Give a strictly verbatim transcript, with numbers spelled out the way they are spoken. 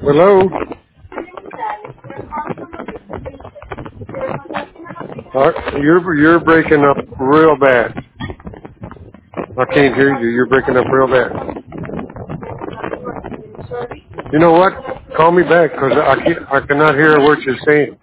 Hello? Uh, you're, you're breaking up real bad. I can't hear you. You're breaking up real bad. You know what? Call me back because I can't, I cannot hear what you're saying.